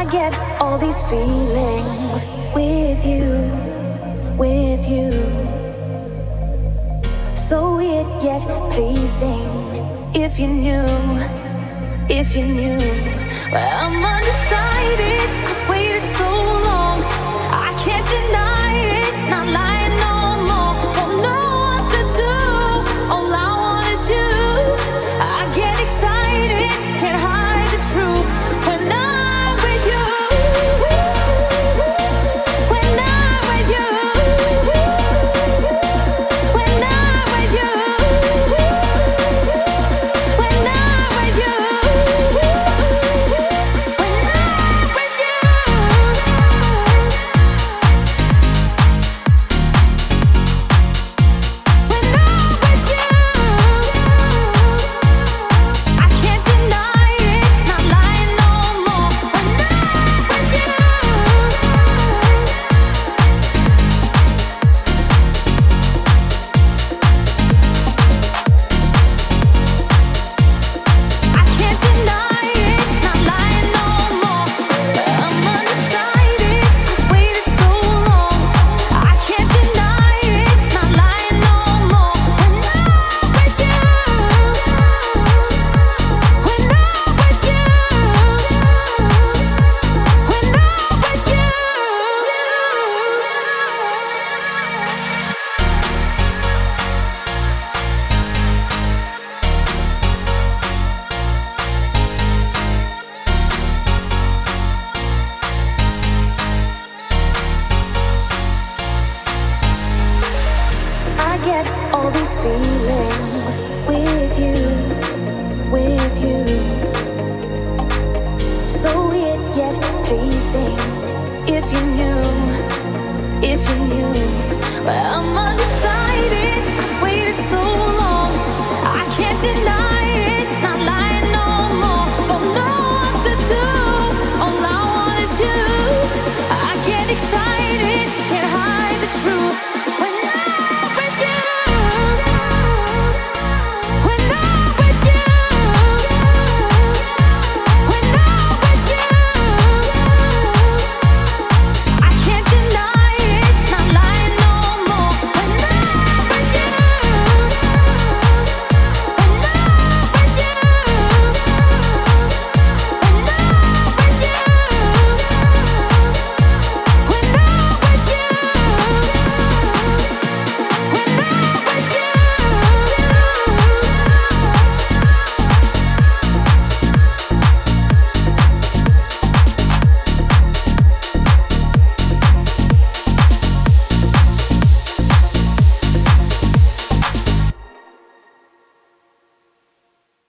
get all these feelings with you. So weird yet pleasing. If you knew. Well, I'm undecided. I've waited so long. I can't deny it. Not lying no more. Don't know what to do. All I want is you. I get excited. Can't hide the truth when I'm with you. When I'm with you. When I'm with you. When I'm with you. Get all these feelings with you. So weird yet pleasing. If you knew, well, I'm